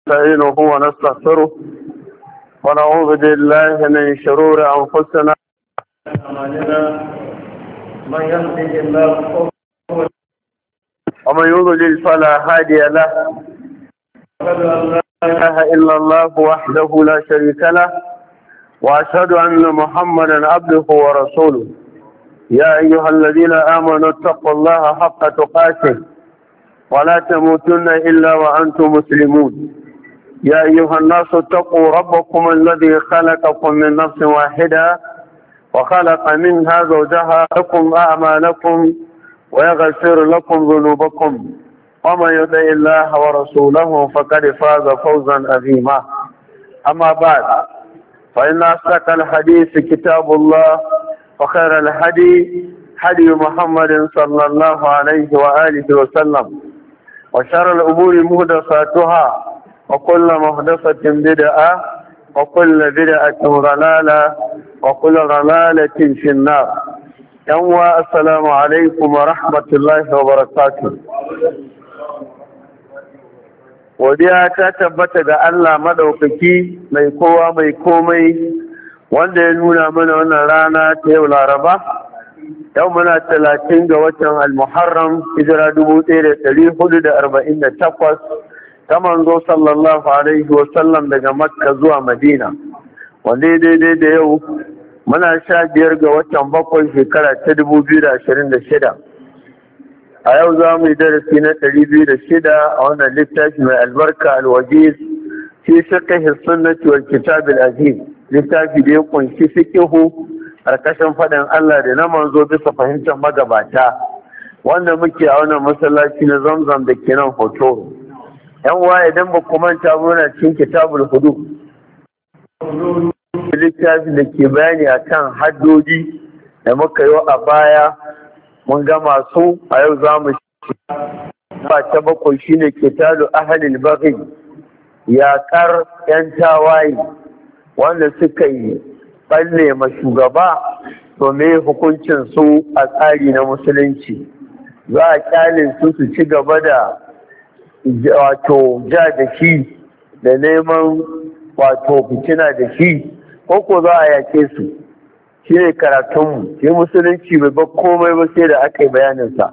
نستعينه ونستغفره ونعوذ بالله من شرور أنفسنا من يهده الله ومن يضلل فلا هادي له أشهد أن لا إله إلا الله وحده لا شريك له وأشهد أن محمدا عبده ورسوله يا أيها الذين آمنوا اتقوا الله حق تقاته ولا تموتن إلا وأنتم مسلمون يا أيها الناس اتقوا ربكم الذي خلقكم من نفس واحدة وخلق منها زوجها لكم أعمالكم ويغفر لكم ذنوبكم ومن يطع الله ورسوله فقد فاز فوزا عظيما. أما بعد فإن أصدق الحديث كتاب الله وخير الهدي هدي محمد صلى الله عليه وآله وسلم وشر الأمور محدثاتها وكل محدثة بدعة وكل بدعة ضلالة وكل ضلالة في النار. السلام عليكم ورحمة الله وبركاته. Godiya ta tabbata ga Allah madaukaki mai kowa mai komai wanda ya nuna mana wannan rana ta yau Laraba. Yau muna 30 ga watan Al-Muharram hijira 1448 ta manzo sallallahu alaihi wasallam daga Makka zuwa Madina, wanda daidai da yau muna 15 ga watan 7 shekara ta 2026. A yau za mu yi darasi na 206 a wannan littafi mai albarka Al-Wajiz fi fiqh sunnati wal kitab al-aziz, littafi da ya kunshi fiqhu karkashin faɗin Allah da na manzo bisa fahimtar magabata, wanda muke a wannan masallaci na Zamzam da ke nan Hotoro. Yan uwa, idan ba ku manta muna cikin kitabul hudud, littafi da ke bayani akan haddodi da muka yi a baya mun gama su. A yau za mu ba ta bakwai shine kitalu ahlil baghi, yaƙar 'yan tawaye wanda suka yi balle ma shugaba, to me hukuncin su a tsari na musulunci? Za a kyale su su ci gaba da wato ja da shi da neman wato fitina da shi, ko za a yake su? Shi ne karatunmu. Shi musulunci bai ba komai ba sai da aka yi bayaninsa,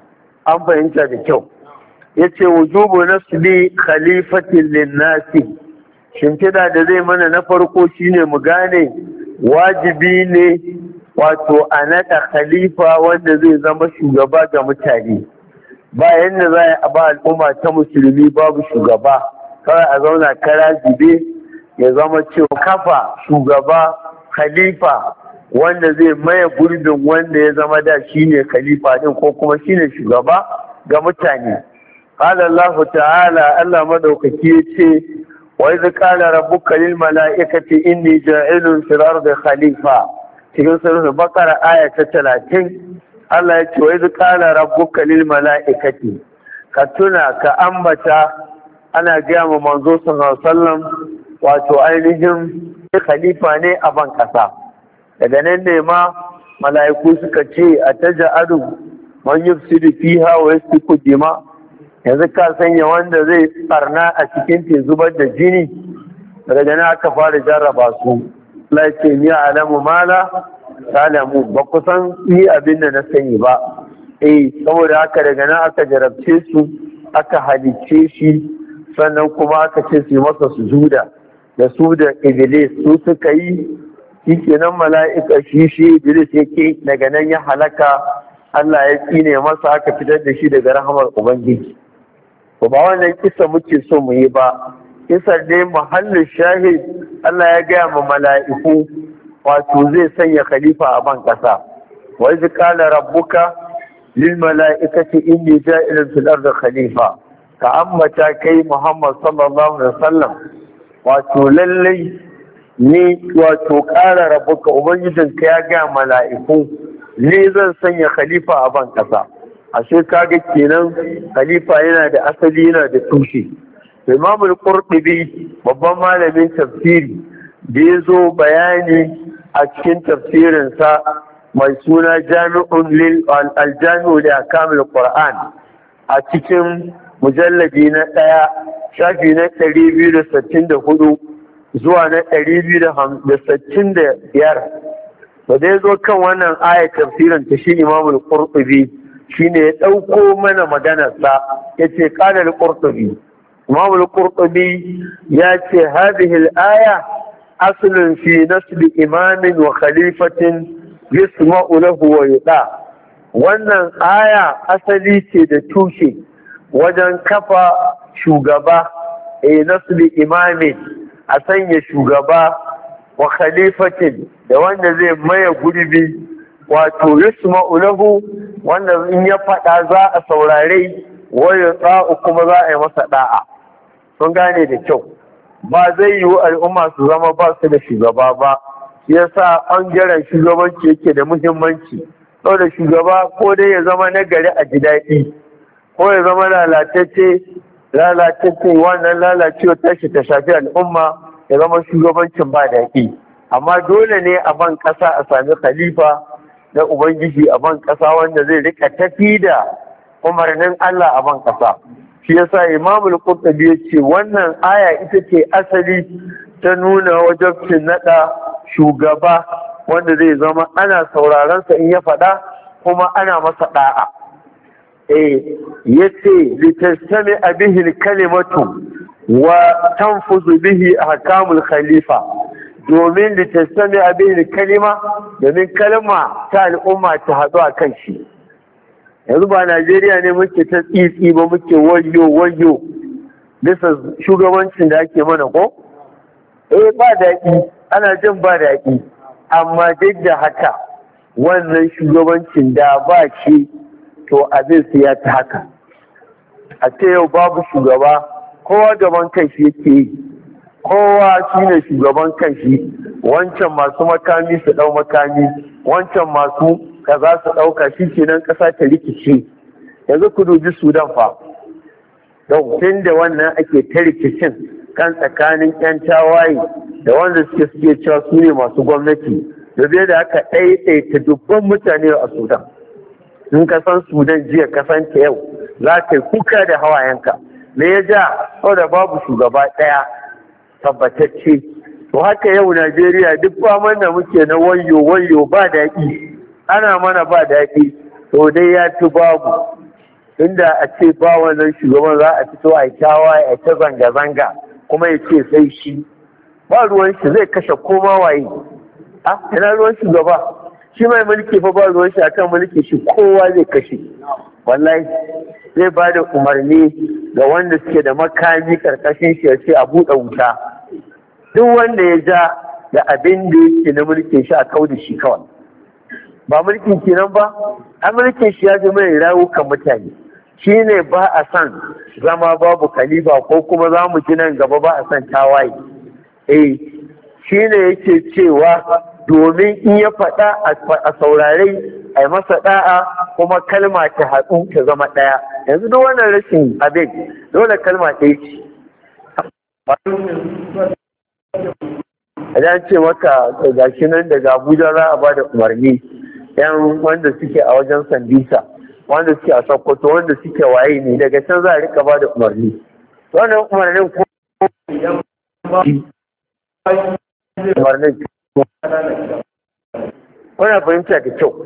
an fahimta da kyau. Ya ce wujubu nasbi khalifatin linnasi, shimfiɗa da zai mana na farko shine mu gane wajibi ne wato a naɗa khalifa wanda zai zama shugaba ga mutane. Bayan da za a ba al'umma ta musulmi babu shugaba, kawai a zauna kara zube, ya zama cewa kafa shugaba khalifa wanda zai maye gurbin wanda ya zama da shine khalifa din ko kuma shine shugaba ga mutane. Qala Allah ta'ala, Allah madaukaki yace wa idh qala rabbuka lil mala'ikati inni ja'ilun fil ardi khalifa, cikin suratul Baqara aya ta 30. Allah ya ce wa idh qala rabbuka lil mala'ikati, ka tuna ka ambata, ana gaya ma manzo sallallahu alaihi wasallam wato ainihin khalifa ne a ban kasa. Daga nan ne ma mala'iku suka ce a taja'alu man yufsidu fiha wa yasfiku dima, yanzu ka sanya wanda zai barna a cikin te zubar da jini. Daga nan aka fara jarraba su. Allah ya ce ni alamu mala talamu, ba ku san ni abin da na sani ba. Saboda haka daga nan aka jarabce su, aka halicce shi, sannan kuma aka ce su yi masa sujuda da su da Iblis su suka yi. Shi kenan mala'ika shi Iblis yake, daga nan ya halaka, Allah ya tsine masa, aka fitar da shi daga rahamar Ubangiji. Ba wannan kisa muke so mu yi ba, kisar ne muhallin shahid. Allah ya gaya ma mala'iku wato zai sanya khalifa a ban ƙasa. Wa iz qala rabbuka lil mala'ikati inni ja'ilun fil ardi khalifa, ka ambata kai Muhammad sallallahu alaihi wasallam wato lallai ni wato ƙara rabbuka ubangijinka ya ga mala'iku ni zan sanya khalifa a ban ƙasa. Ashe kaga kenan khalifa yana da asali, yana da tushe. Imam al-Qurtubi, babban malamin tafsiri, da ya zo bayani a cikin tafsirinsa mai suna Al-Jami'u li Ahkamil Qur'an, a cikin mujalladi na 1 shafi na 264 zuwa na 265. da dai zo kan wannan ayat tafsirin ta shi Imamul Qurtubi shine ya dauko mana maganar sa yace qala al-Qurtubi. Imamul Qurtubi yace hadhihi al-aya aslun fi nasb imamin wa khalifatin yasma'u lahu wa yuda. Wannan aya asali ce da tushe wajen kafa shugaba nasb imamin, a sanya shugaba wa khalifatin da wanda zai maye gurbi, wato yasma'u lahu, wanda in ya faɗa za a saurare, waya tsa'u kuma za a yi masa da'a. Sun gane da kyau, ba zai yiwu al'umma su zama ba su da shugaba ba. Yasa ɓangaren shugabanci yake da muhimmanci. Saboda shugaba ko dai ya zama nagari a ji daɗi, ko ya zama lalatacce wannan lalacewa tashi ta shafi al'umma, ya zama shugabancin ba daɗi. Amma dole ne a ban ƙasa a sami khalifa na Ubangiji a ban ƙasa wanda zai rika tafi da umarnin Allah a ban ƙasa. Shi yasa Imamul Qurtubi ya ce wannan aya ita ce asali ta nuna wajabcin naɗa shugaba wanda zai zama ana sauraron sa in ya faɗa kuma ana masa ɗa'a. Yace litastami bihi kalimatu wa tanfuzu bihi ahkamul khalifa, domin litastami bihi kalima, domin kalma ta al'umma ta haɗu a kan shi. Yanzu ba Najeriya ne muke ta tsitsi ba, muke wayo bisa shugabancin da ake mana ko? Ba daɗi, ana jin ba daɗi, amma duk da haka wannan shugabancin da ba shi to abin sai ya ta haka. A ce yau babu shugaba, kowa gaban kanshi yake yi, kowa shi ne shugaban kanshi, wancan masu makami su ɗau makami, wancan masu kaza su ɗauka, shi kenan ƙasa ta rikice. Yanzu ku dubi Sudan fa, don tun da wannan ake ta rikicin kan tsakanin 'yan tawaye da wanda suke cewa su ne masu gwamnati, da bai da aka ɗaiɗaita dubban mutane a Sudan. In ka san Sudan jiya ka san ta yau, za ka yi kuka da hawayenka. Me ya ja? Saboda babu shugaba ɗaya tabbatacce. To haka yau Najeriya duk faman da muke na wayo ba daɗi, ana mana ba daɗi, to dai ya ci babu. Inda a ce ba wannan shugaban za a fito a kyawa a ta zanga-zanga kuma ya ce sai shi, ba ruwan shi zai kashe koma waye. Ina ruwan shugaba, shi mai mulki fa ba ruwan shi akan mulki shi kowa zai kashe. Wallahi zai ba da umarni ga wanda suke da makami karkashin shi ya ce a buɗe wuta. Duk wanda ya ja da abin da yake na mulkin shi a kau da shi kawai. Ba mulkin kenan ba, a mulkin shi ya fi mai rawukan mutane. Shi ne ba a son zama babu khalifa, ko kuma za mu ji nan gaba ba a son tawaye. Shi ne yake cewa domin in ya faɗa a saurare a yi masa ɗa'a, kuma kalma ta haɗu ta zama ɗaya. Yanzu duk wannan rashin abin dole kalma ɗaya ce. Idan ce maka gashi nan daga Abuja za a ba da umarni, yan wanda suke a wajen Sandisa, wanda suke a Sokoto, wanda suke waye ne, daga can za a rika ba da umarni. Wannan umarnin ko idan ba umarnin kuna fahimta da kyau.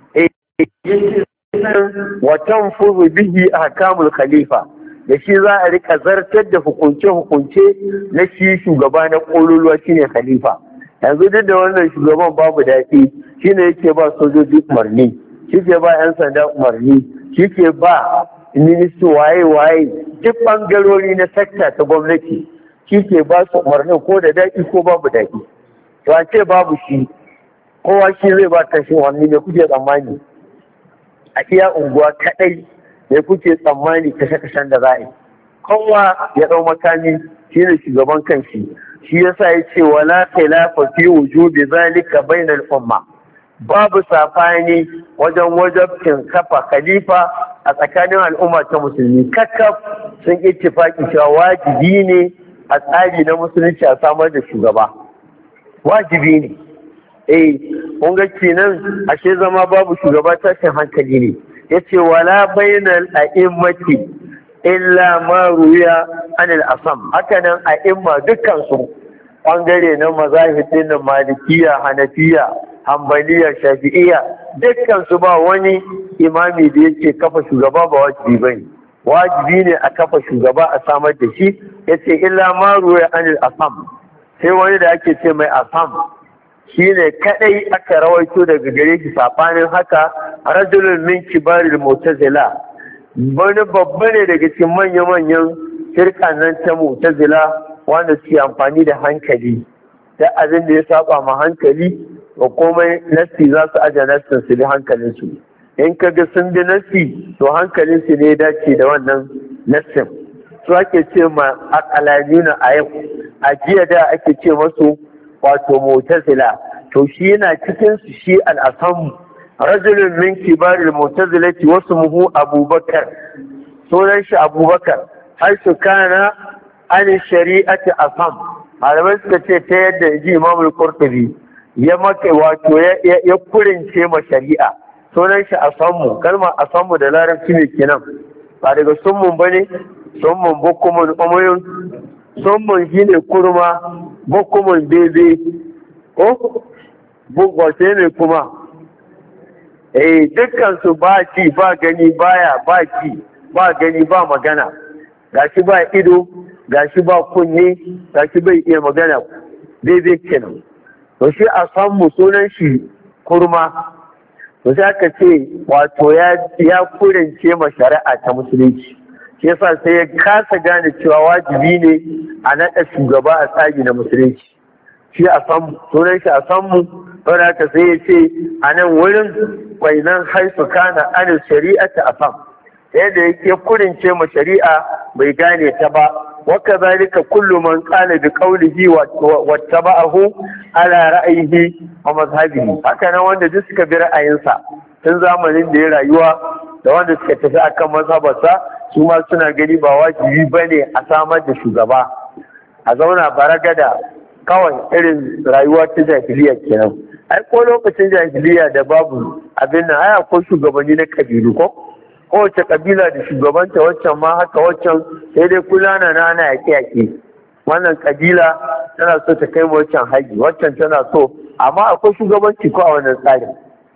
Watan fuzu bihi ahkamul khalifa, da shi za a rika zartar da hukunce-hukunce na shi shugaba na ƙololuwa shine khalifa. Yanzu duk da wannan shugaban babu daɗi, shine yake ba sojoji umarni, shi ke ba 'yan sanda umarni, shi ke ba ministi waye-waye, duk ɓangarori na sekta ta gwamnati shi ke ba su umarnin ko da daɗi ko babu daɗi. To a ce babu shi, kowa shi zai ba kashi wani ne kuke tsammani a iya unguwa kaɗai ne kuke tsammani kashe-kashen da za a yi. Kowa ya ɗau makami shi ne shugaban kanshi. Shi yasa ya ce wala khilafa fi wujubi zalika bainal umma. Babu safani wajen wajabcin kafa khalifa a tsakanin al'umma ta musulmi. Kakkaf sun ittifaki cewa wajibi ne a tsari na musulunci a samar da shugaba. Wajibi ne. Kun ga kenan ashe zama babu shugaba tashin hankali ne. Yace wala bainal a'immati illa ma ruya anil asam. Hakanan a imma dukkan su ɓangare na mazahibin na malikiya, hanafiya, hambaliya, shafi'iya, dukkan su ba wani imami da yake kafa shugaba ba wajibi bane. Wajibi ne a kafa shugaba a samar da shi, yace illa ma ruya anil asam, sai wani da ake ce mai asam shine kadai aka rawaito daga gare shi. Sabanin haka rajulun min kibaril mu'tazila, wani babba ne daga cikin manya-manyan firkan nan ta mu'tazila wanda suke amfani da hankali, da abin da ya saba ma hankali ba komai nassi za su aje nassin su da hankalinsu. In ka ga sun bi nassi to hankalinsu ne ya dace da wannan nassin. Su ake ce ma aqalanina a yau, a jiya da ake ce masu wato mu'tazila, to shi yana cikin su shi al-asam rajulun min kibaril mu'tazilati wasmuhu abubakar, sunan shi abubakar, har su kana an shari'ati asam. Malamai suka ce ta yadda ji imamul qurtubi ya maka wato ya kurince ma shari'a, sunan shi asammu. Kalmar asammu da larabci ne kenan, ba daga summun bane. Summun bukumun umuyun, summun shine kurma, bukumun bebe ko bugwace ne kuma dukkan su ba ci ba gani, baya ba ci ba gani ba magana, gashi ba ido, gashi ba kunne, gashi bai iya magana, bebe kenan. To shi a samu sunan shi kurma. To sai aka ce wato ya kurince ma shari'a ta musulunci, shi yasa sai ya kasa gane cewa wajibi ne a naɗa shugaba a tsari na musulunci. Shi a samu sunan shi a samu, don haka sai ya ce a nan wurin kwainan haifu kana anil shari'ata a sam, yadda yake kurince ma shari'a bai gane ta ba. Waka zalika kullu man qala bi qawlihi wa taba'ahu ala ra'yihi wa mazhabihi. Haka nan wanda duk suka bi ra'ayinsa tun zamanin da ya rayuwa da wanda suka tafi akan mazhabarsa, su ma suna gani ba wajibi bane a samar da shugaba, a zauna baragada kawai irin rayuwa ta jahiliya kenan. Ai ko lokacin jahiliya da babu abin nan, ai akwai shugabanni na kabilu ko kowace kabila da shugabanta, waccan ma haka, waccan sai dai kula na ana yaƙe-yaƙe. Wannan kabila tana so ta kai waccan haji, waccan tana so, amma akwai shugabanci ko a wannan tsarin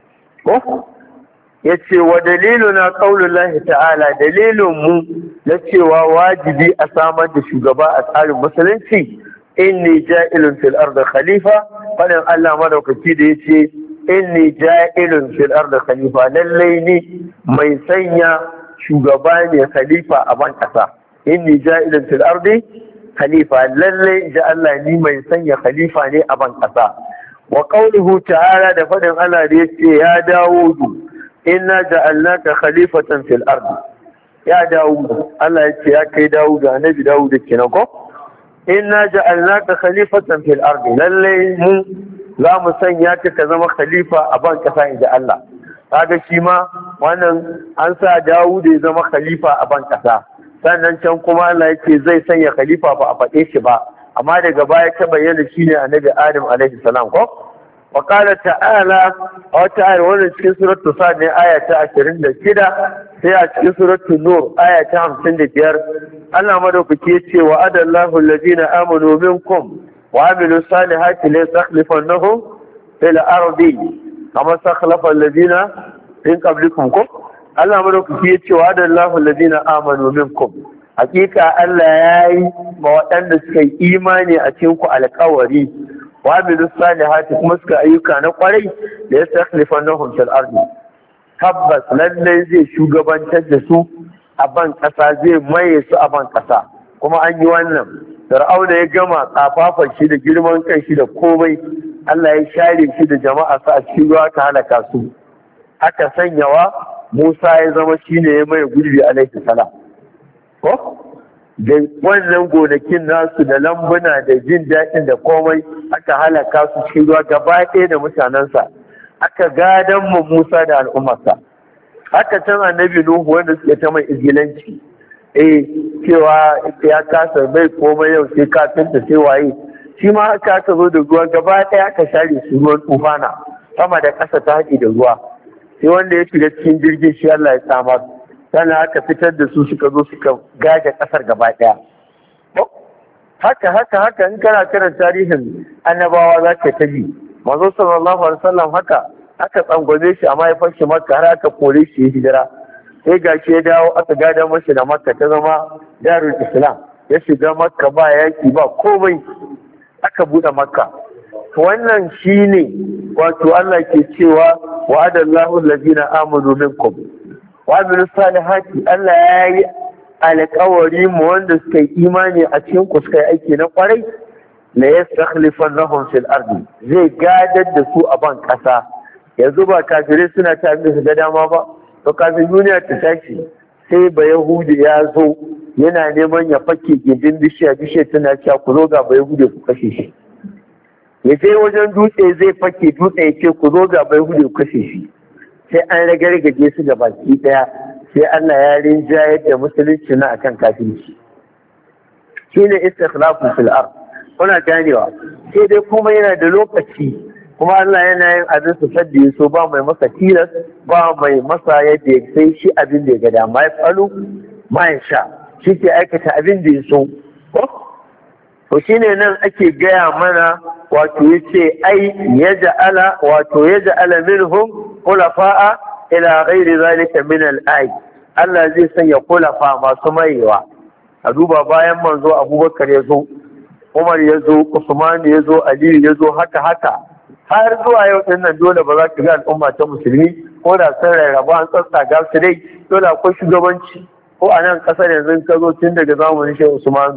ko ya ce wa dalilu na qaulullahi ta'ala, dalilin mu na cewa wajibi a samar da shugaba a tsarin musulunci, inni ja'ilun fil ardi khalifa, fadin Allah madaukaki da yace inni ja'ilun fil ardi khalifa, lallai ni mai sanya shugaba ne khalifa a ban kasa. Inni ja'ilun fil ardi khalifa, lallai da Allah ni mai sanya khalifa ne a ban kasa. Wa qawluhu ta'ala, da fadin Allah da yace ya Dawudu inna ja'alnaka khalifatan fil ardi. Ya Dawudu, Allah yace ya kai Dawudu, annabi Dawudu kenan ko, inna ja'alnaka khalifatan fil ardi, lallai mu za mu sanya ka zama khalifa a ban kasa inda Allah. Kaga shi ma wannan an sa Dawud ya zama khalifa a ban kasa, sannan can kuma Allah yake zai sanya khalifa ba a faɗe shi ba, amma daga baya ta bayyana shine annabi Adam alaihi salam ko. Wa qala ta'ala, wa ta'ala wannan cikin suratul Sad ne aya ta 26, sai a cikin suratul Nur aya ta 55 Allah madaukake ya ce wa adallahu alladhina amanu minkum وعملوا الصالحات ليستخلفنهم في الأرض كما استخلف الذين من قبلكم. Allah madaukaki ya ce wa adallahu alladhina amanu minkum, hakika Allah ya yi ma waɗanda suka yi imani a cikin ku alƙawari, wa amilu salihati kuma suka ayyuka na kwarai, da ya takhlifannahum fil ardi, tabbas lallai zai shugabantar da su a ban ƙasa, zai maye su a ban ƙasa. Kuma an yi wannan, Fir'auna ya gama tsafafan shi da girman kai shi da komai, Allah ya share shi da jama'a sa a cikin ruwa ta halaka su. Aka sanyawa Musa ya zama shi ne ya mai gurbi alaihi salam. Ko? Da wannan gonakin nasu da lambuna da jin daɗin da komai aka halaka su cikin ruwa gaba ɗaya da mutanensa. Aka gadon mu Musa da al'ummarsa. Haka can annabi Nuhu wanda suke ta mai izgilanci. Cewa ya kasa bai komai yau sai kafinta sai waye, shi ma haka aka zo da ruwa gaba ɗaya aka share su ruwan tufana, sama da ƙasa ta haɗi da ruwa, sai wanda ya shiga cikin jirgin shi Allah ya samar. sannan aka fitar da su suka zo suka gaje ƙasar gaba ɗaya. Haka in kana kiran tarihin annabawa za ka ta ji. Manzo sallallahu alaihi wasallam haka aka tsangwame shi a mahaifar shi Makka har aka kore shi ya hijira. Sai gashi ya dawo aka gada mashi da Makka ta zama darul Islam. Ya shiga Makka ba yaki ba komai, aka buɗe Makka. Wannan shine wato Allah ke cewa wa'adallahu allazina amanu minkum wa amilu salihati. Allah ya yi alƙawari mu wanda suka yi imani a cikin ku suka yi aiki na kwarai, la yastakhlifannahum fil ardi, zai gadar da su a ban ƙasa. Yanzu ba kafirai suna ta da su ga dama ba, to kafin duniya ta tashi sai ba Yahudi ya zo yana neman ya fake gindin bishiya tana cewa ku zo ga ba Yahudi ku kashe shi. Ya je wajen dutse zai fake dutse ya ce ku zo ga ba Yahudi ku kashe shi. Sai an ragargaje su ga baki ɗaya, sai Allah ya rinjayar da musulunci na akan kafirci. Shine istikhlafu fil ard. Kuna ganewa, sai dai kuma yana da lokaci, kuma Allah yana yin abin su sadda ya so, ba mai masa tilas, ba mai masa yadda ya sai shi abin da ya ga dama ya falu ma ya sha, shi ke aikata abin da ya so. To shine nan ake gaya mana wato ya ce ai ya ja'ala minhum khulafa'a ila ghairi zalika min al-ay. Allah zai sanya khulafa masu mayewa. A duba bayan manzo Abubakar ya zo, Umar ya zo, Usman ya zo, Aliyu ya zo, haka har zuwa yau din nan dole ba za ka ga al'umma ta musulmi ko da sun rarraba an tsatsa ga su dai dole akwai shugabanci. Ko a nan kasar yanzu ka zo tun daga zamanin Shehu Usman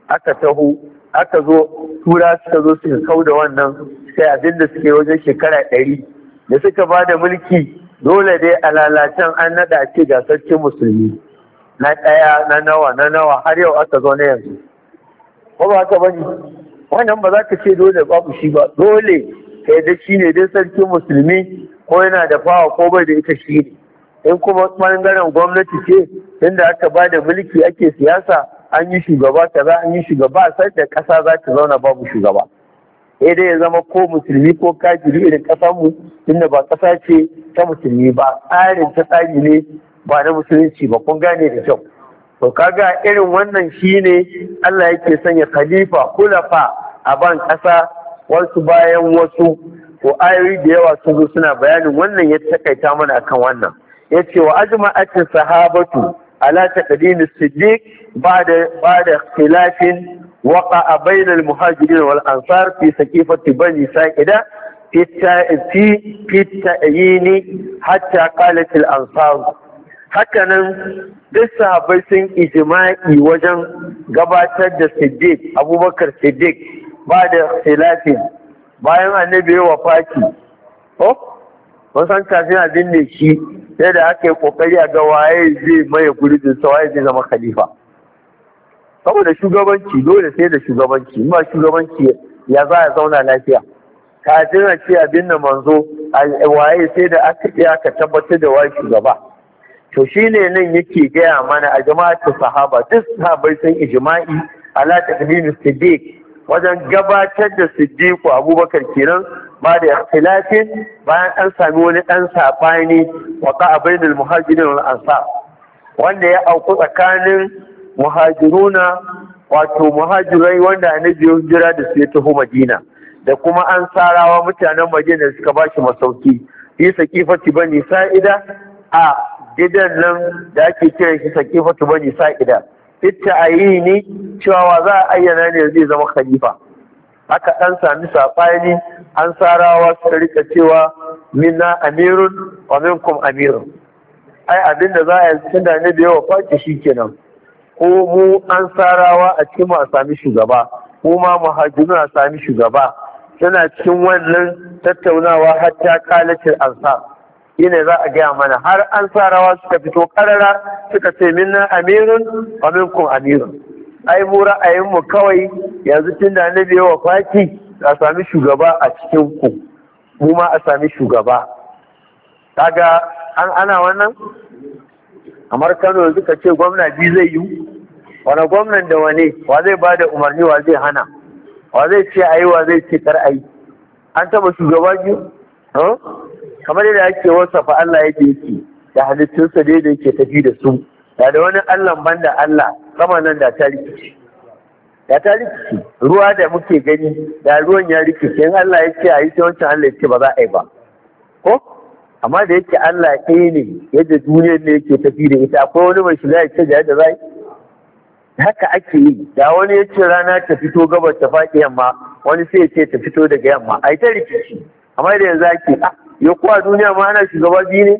aka zo tura suka zo suka kau da wannan sai abinda suke wajen shekara 100 da suka ba da mulki, dole dai a lalacen an naɗa ce ga sarkin musulmi na ɗaya na nawa har yau aka zo na yanzu. Ko ba haka bane? Wannan ba za ka ce dole babu shi ba, dole kai da shi ne dai sarkin musulmi, ko yana da fawa ko bai da ita shi ne. In kuma ɓangaren gwamnati ce, inda aka ba da mulki ake siyasa, an yi shugaba kaza an yi shugaba, sai da ƙasa za ta zauna babu shugaba. Sai dai ya zama ko musulmi ko kafiri irin ƙasarmu, inda ba ƙasa ce ta musulmi ba, tsarin ta tsari ne ba na musulunci ba. Kun gane da kyau. To kaga irin wannan shine Allah yake sanya khalifa kulafa a ban ƙasa, wasu bayan wasu. To ayoyi da yawa sun zo suna bayanin wannan, ya takaita mana akan wannan. Yace wa ajma'atin sahabatu على تقديم الصديق بعد اختلاف وقع بين المهاجرين والأنصار في سقيفة بني ساعدة في التأيين حتى قالت الأنصار. hakanan duk sahabbai sun ijma'i wajen gabatar da Siddiq, Abubakar Siddiq ba da ikhtilafin bayan annabi ya wafati. Mun san kafin a binne shi sai da aka yi kokari a ga waye zai maye gurbin sa, waye zai zama khalifa. Saboda shugabanci dole sai da shugabanci, ba shugabanci ya za a zauna lafiya. Kafin a ce abin da manzo waye sai da aka tabbatar da waye shugaba. To shine nan yake gaya mana a jama'atu sahaba, duk sahabai sun ijma'i ala taqdim Siddiq wajen gabatar da Siddiqu Abubakar kenan ba da ikhtilafin bayan an sami wani dan sabani waqa bainal muhajirin wal ansar, wanda ya auku tsakanin muhajiruna wato muhajirai wanda annabi ya hijira da su ya taho Madina, da kuma ansarawa mutanen Madina suka bashi masauki fi saqifati bani sa'ida, a gidan nan da ake kiran shi saqifatu bani sa'ida. Fitta ayini cewa za a ayyana ne zai zama khalifa. Aka ɗan sami saɓani, an sarawa suka rika cewa minna amirun wa minkum amirun. Ai abin da za a yi tun da ne da yawa kwace shi kenan. Ko mu an sarawa a cikin a sami shugaba, ko ma muhajirun a sami shugaba. Suna cikin wannan tattaunawa har ta kalacin ansar. Shine za a gaya mana har an sarawa suka fito karara suka ce minna amirun wa minkum amirun. Ai mu ra'ayinmu kawai yanzu tun da annabi ya wafati a sami shugaba a cikin ku, mu ma a sami shugaba. Kaga ana wannan kamar Kano yanzu ka ce gwamna biyu zai yi, wani gwamnan da wane, wa zai ba da umarni, wa zai hana, wa zai ce ayi, wa zai ce kar ayi. An taba shugaba biyu kamar yadda ake wasafa Allah yake da halittunsa dai da yake tafi da su, da wani Allah banda Allah sama nan da ta rikici. Da ta rikici, ruwa da muke gani da ruwan ya rikici, in Allah ya ce a yi, sai wancan Allah ya ce ba za a yi ba, ko? Amma da yake Allah ɗaya ne, yadda duniyar ne yake tafi da ita, akwai wani mai shiga ya ce da yadda za yi? Haka ake yi. Da wani ya ce rana ta fito gabas ta faɗi yamma, wani sai ya ce ta fito daga yamma, a yi ta rikici. Amma da yanzu ake ya kuwa duniya ma ana shugaba biyu ne?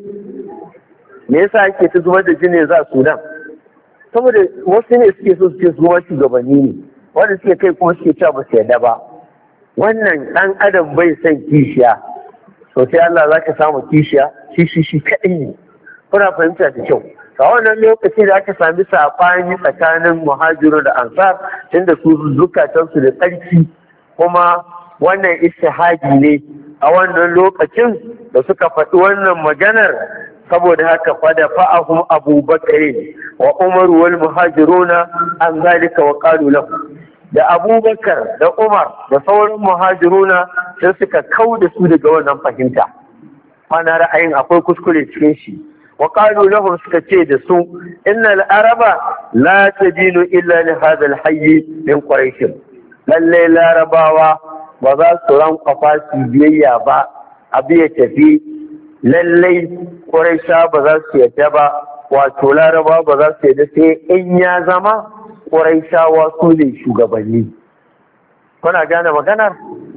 Me yasa ake ta zubar da jini za Sudan? Saboda wasu ne suke so su ce su shugabanni ne, wanda suke kai kuma suke cewa ba su yarda ba. Wannan ɗan adam bai son kishiya, to sai Allah za ka samu kishiya, shi kaɗai ne. Kuna fahimta da kyau. A wannan lokaci da aka sami saɓani tsakanin muhajiru da ansar, tunda su zukatansu da tsarki, kuma wannan istihadi ne a wannan lokacin da suka faɗi wannan maganar. Saboda haka fada fa'ahum abubakar wa umar wal muhajiruna an zalika wa qalu lahu, da abubakar da umar da sauran muhajiruna sai suka kauda su daga wannan fahimta, ana ra'ayin akwai kuskure cikin shi. wa qalu lahum, suka ce da su innal araba la tadinu illa li hadha al-hayy min quraish, lalle larabawa ba za su rankwafa su biyayya ba, abu ya tafi. Lallai ƙuraisha ba za su yadda ba, wato laraba ba za su yadda sai in ya zama ƙuraishawa su ne shugabanni. Kuna gane maganar?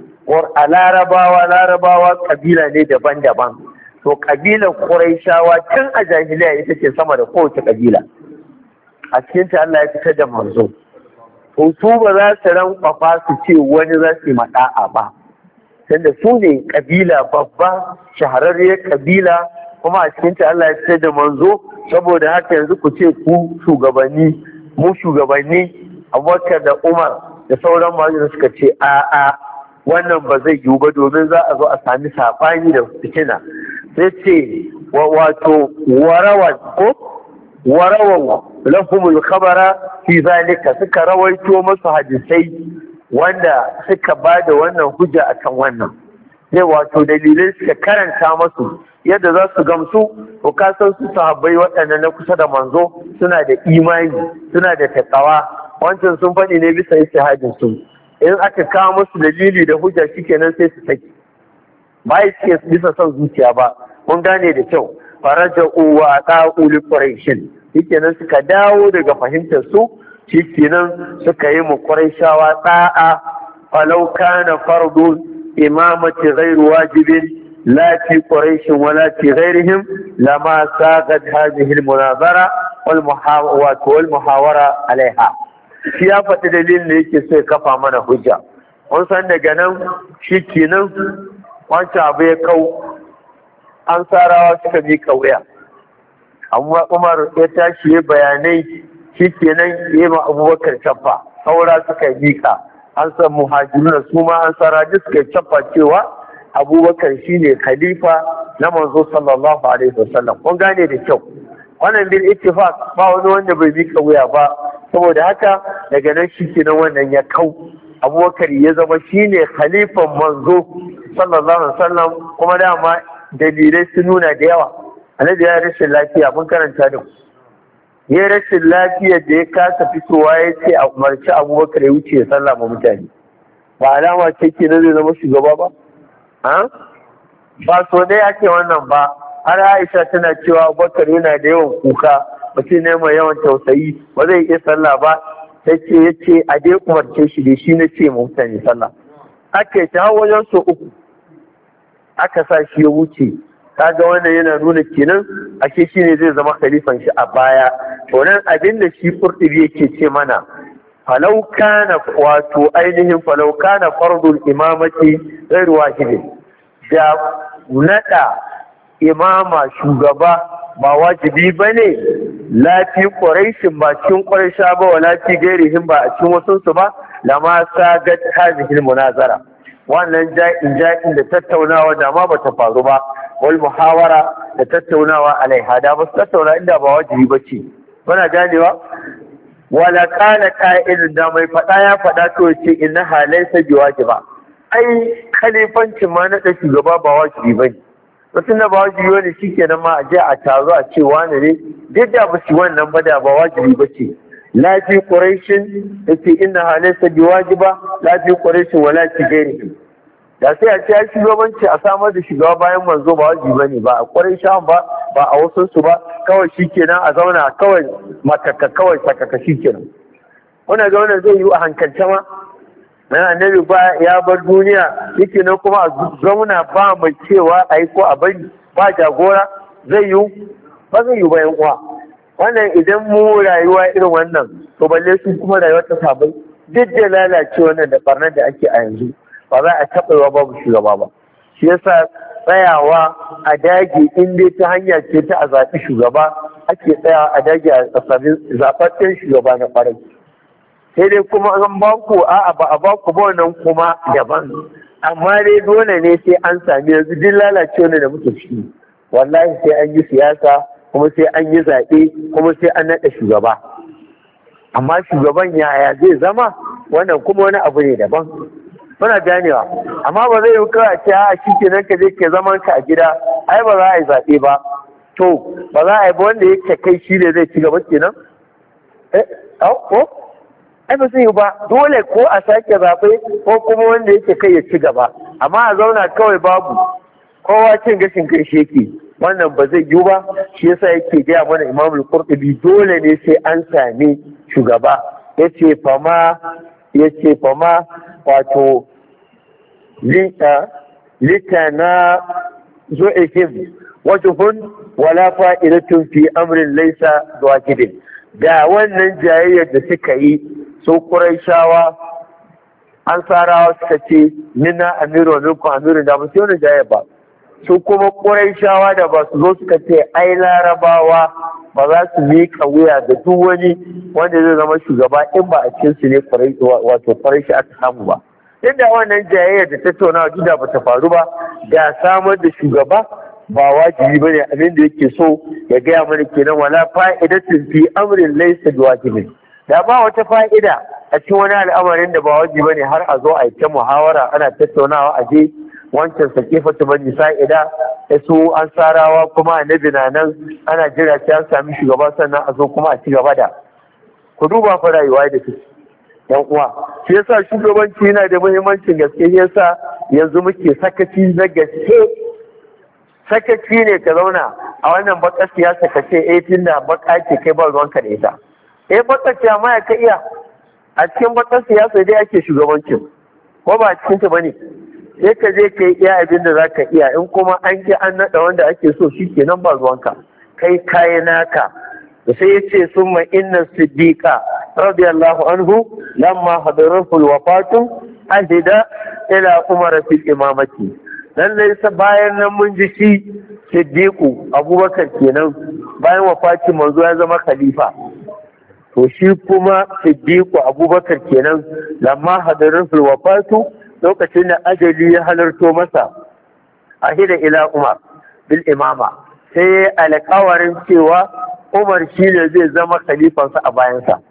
A larabawa ƙabila ne daban-daban. To ƙabilar ƙuraishawa tun a jahiliya ita ce sama da kowace ƙabila. A cikinta Allah ya fitar da manzo. To su ba za su rankwafa su ce wani za su yi maɗa'a ba. Tunda su ne kabila babba, shahararriyar kabila, kuma a cikinta Allah ya ce da manzo. Saboda haka yanzu ku ce ku shugabanni, mu shugabanni, Abubakar da Umar da sauran malamai suka ce a'a, wannan ba zai yiwu ba, domin za a zo a sami saɓani da fitina. Sai ce wato warawan lahumul khabara fi zalika, suka rawaito masu hadisai wanda suka ba da wannan hujja akan wannan. Sai wato dalilai suka karanta masu yadda za su gamsu. To ka san su sahabbai waɗanda na kusa da manzo suna da imani, suna da takawa, wancan sun faɗi ne bisa istihadin su. In aka kawo musu dalili da hujja shikenan sai su saki, ba ya ce bisa son zuciya ba. Mun gane da kyau. Faraja'u wa ata'u li quraishin, shikenan suka dawo daga fahimtar su, shikenan suka yi mu quraishawa da'a. Falau kana fardun imamati ghairu wajibin la fi quraishin wa la fi ghairihim lama saqat hadhihi al-munazara wal muhawara alaiha. Shi ya faɗi dalilin da yake so ya kafa mana hujja. Mun san daga nan shikenan wancan abu ya kau, an sarawa suka miƙa wuya. Amma Umar ya tashi ya bayanai, shi kenan ya yi ma Abubakar cappa, saura suka miƙa. An san muhajirun su ma an sara duk suka cappa cewa Abubakar shine khalifa na manzo sallallahu alaihi wasallam. Kun gane da kyau. Wannan bil ittifaq, ba wani wanda bai miƙa wuya ba. Saboda haka daga nan shi kenan wannan ya kau. Abubakar ya zama shine khalifan manzo sallallahu alaihi wasallam, kuma dama dalilai sun nuna da yawa. Annabi ya rashin lafiya, mun karanta da ku. Ya rashin lafiya da ya kasa fitowa, ya ce a umarci Abubakar ya wuce ya sallama mutane. Ba alama ce ke zai zama shugaba ba? Ba so dai ake wannan ba. Har Aisha tana cewa Abubakar yana da yawan kuka, mutum ne mai yawan tausayi, ba zai iya sallah ba. Ta ce ya ce a dai umarce shi da shi na ce mutane sallah. Aka yi ta wajen so uku. Aka sa shi ya wuce. Kaga wannan yana nuna kenan ashe shi ne zai zama khalifan shi a baya. To nan abin da shi Qurtubi yake ce mana, falau kana wato ainihin falau kana fardul imamati ghairu wajibin, da nada imama shugaba ba wajibi bane, la fi quraishin ba cikin quraisha ba, wala fi gairihim ba a cikin wasu su ba, lama sagat hadhihi munazara. Wannan ja'in da tattaunawa da ma bata faru ba, wal muhawara da tattaunawa alaiha da ba su tattauna inda ba wajibi ba ce. Muna ganewa? Wala kana qa'il, da mai fada ya fada to ce inna halaysa bi wajiba. Ai khalifanci ma na da shugaba ba wajibi bane. mutum da ba wajibi wani shi kenan ma a je a taro a ce wani ne duk da ba su wannan ba da ba wajibi ba ce. lafi ƙuraishin da ke ina halaysa bi wajiba lafi ƙuraishin wala fi gairi. da sai a ce ya shugabanci a samar da shugaba bayan manzo ba wajibi ba ne, ba a ƙuraishan ba a wasu su ba, kawai shi kenan a zauna kawai makaka kawai sakaka shi kenan. Wani ga wannan zai yi a hankalce ma na annabi ba ya bar duniya yake nan kuma a zauna ba mai cewa a yi ko a bari ba jagora zai yi ba zai yi ba yan uwa. Wannan idan mu rayuwa irin wannan to balle su kuma rayuwar ta sabai duk da lalace wannan da barnar da ake a yanzu ba za a taɓa yawa babu shugaba ba. Shi yasa tsayawa a dage in dai ta hanya ce ta a zaɓi shugaba ake tsayawa a dage a sami zaɓaɓɓen shugaba na ƙwarai. Sai dai kuma an ba ku a'a ba a ba ku ba wannan kuma daban, amma dai dole ne sai an sami yanzu duk lalace ne da muke ciki wallahi sai an yi siyasa kuma sai an yi zaɓe kuma sai an naɗa shugaba, amma shugaban yaya zai zama wannan kuma wani abu ne daban. Muna ganewa, amma ba zai yi kawai ce a shi kenan ka je ke zaman ka a gida ai ba za a yi zaɓe ba, to ba za a yi ba wanda yake kai shi ne zai ci gaba kenan ai ba zai yi ba, dole ko a sake zaɓe ko kuma wanda yake kai ya ci gaba, amma a zauna kawai babu kowa cin gashin kai shi yake wannan ba zai yi ba. Shi yasa yake gaya mana Imam al-Qurtubi dole ne sai an sami shugaba. yace fama wato litana zu'ihim wajhun wala fa'idatun fi amrin laysa wajibin. Da wannan jayayyar da suka yi su Qurayshawa Ansarawa suka ce nina amiru wa minkum amiru, da ba su yi wani jayayyar ba. Su kuma Qurayshawa da ba su zo suka ce ai Larabawa ba za su miƙa wuya da duk wani wanda zai zama shugaba in ba a cikin su ne wato Qurayshi aka samu ba. Inda wannan jayayyar da tattaunawa duk da ba ta faru ba, da samar da shugaba ba wajibi ba ne. Abin da yake so ya gaya mana kenan wala fa'idatin fi amrin laysa biwajibin. Da ba wata fa'ida a cikin wani al'amarin da ba wajibi ba ne har a zo a yi ta muhawara ana tattaunawa a je wancan sakifatu bani sa'ida su Ansarawa kuma annabi na nan ana jira sai an sami shugaba sannan a zo kuma a ci gaba da ku duba fa rayuwa da take yan uwa. Shi yasa shugabanci yana da muhimmancin gaske, yasa yanzu muke sakaci na gaske. Sakaci ne ka zauna a wannan bakar siyasa ka ce tunda baka ce kai ba ruwanka da ita. Baka ce amma ya ka iya a cikin bakar siyasa dai ake shugabancin ko ba a cikin ta bane. Sai ka je ka yi iya abin da za ka iya, in kuma an ki an naɗa wanda ake so shi kenan ba ruwanka kai kayi naka. Da sai ya ce sun ma inna siddiqa radiyallahu anhu lamma hadarahu wafatu ahida ila umar fil imamati. lallai bayan nan mun ji shi siddiqu abubakar kenan bayan wafati manzo ya zama khalifa, to shi kuma siddiqu abubakar kenan lamma hadarahu wafatu lokacin da ajali ya halarto masa ahida ila umar bil imama, sai alƙawarin cewa umar shi ne zai zama khalifansa a bayansa.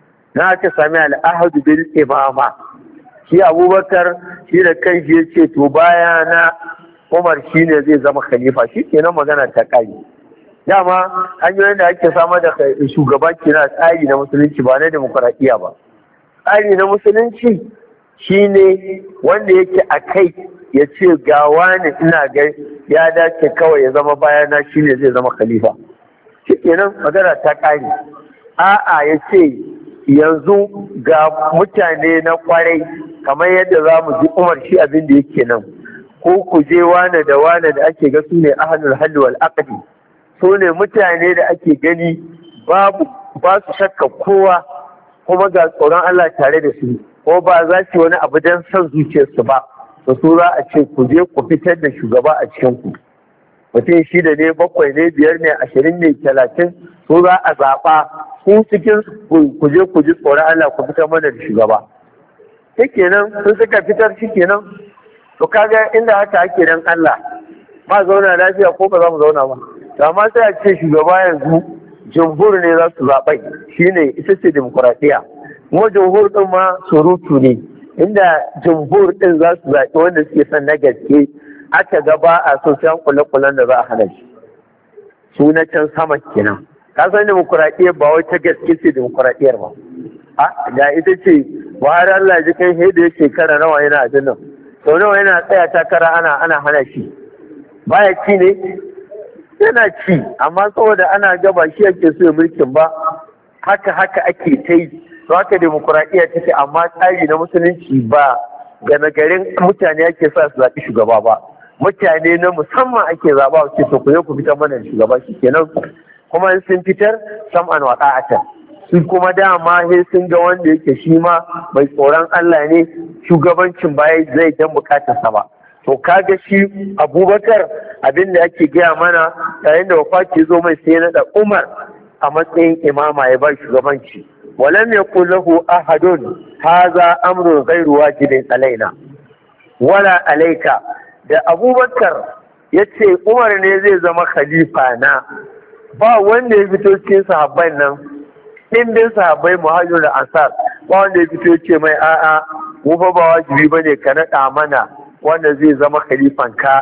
Na aka sami al'ahadu bil imama, shi abubakar shi da kanshi ya ce to bayana umar shi ne zai zama khalifa, shi kenan magana ta ƙari. Dama hanyoyin da ake samar da shugaba kina tsari na musulunci ba na demokuraɗiyya ba. Tsari na musulunci shi ne wanda yake a kai ya ce ga wani ina ga ya dace kawai ya zama bayana shi ne zai zama khalifa, shi kenan magana ta ƙari. A'a ya ce yanzu ga mutane na kwarai kamar yadda za mu ji umar shi abin da yake nan, ko ku je wane da wane da ake ga su ne ahlul halli wal aqdi, su ne mutane da ake gani ba su shakka kowa kuma ga tsoron Allah tare da su, ko ba za su wani abu don son zuciyarsu ba, to su za a ce ku je ku fitar da shugaba a cikin ku. Mutum shida ne, bakwai ne, biyar ne, 20 ne, 30, su za a zaɓa ku cikin ku je ku ji tsoron Allah ku fitar mana da shugaba. Shi kenan sun suka fitar shi kenan. To kaga inda haka ake dan Allah ma zauna lafiya ko ba za mu zauna ba. To amma sai a ce shugaba yanzu jumhur ne za su zaɓai, shine ita ce demokuraɗiyya. Kuma jumhur ɗin ma surutu ne, inda jumhur ɗin za su zaɓi wanda suke son na gaske aka ga ba a so sai kule-kulen da za a hana shi su na can sama kenan. Ka san demokuraɗiyyar ba wai ta gaske ce demokuraɗiyyar ba, a ga ita ce Buhari Allah ji kai da ya shekara nawa yana a nan, sau nawa yana tsaya takara ana hana shi, baya ci ne yana ci, amma saboda ana gaba shi yake so ya mulkin ba, haka ake ta yi. To haka demokuraɗiyya take, amma tsari na musulunci ba gane garin mutane ake sa su zaɓi shugaba ba, mutane na musamman ake zaɓa su ce ku fitar mana da shugaba shi kenan, kuma in sun fitar sam'an wa ɗa'atan, su kuma dama sai sun ga wanda yake shi ma mai tsoron Allah ne, shugabancin baya zai dan bukatarsa ba. To kaga shi Abubakar abin da ake gaya mana yayin da wafati zo mai sai na da Umar a matsayin imama ya ba shugabanci. Walam yakul lahu ahadun haza amrun ghairu wajibin alaina wala alaika. Da Abubakar ya ce Umar ne zai zama khalifa na, ba wanda ya fito cikin sahabbai nan, ɗimbin sahabbai muhajir da ansar, ba wanda ya fito ce mai a'a mu fa ba wajibi bane ka naɗa mana wanda zai zama khalifan ka,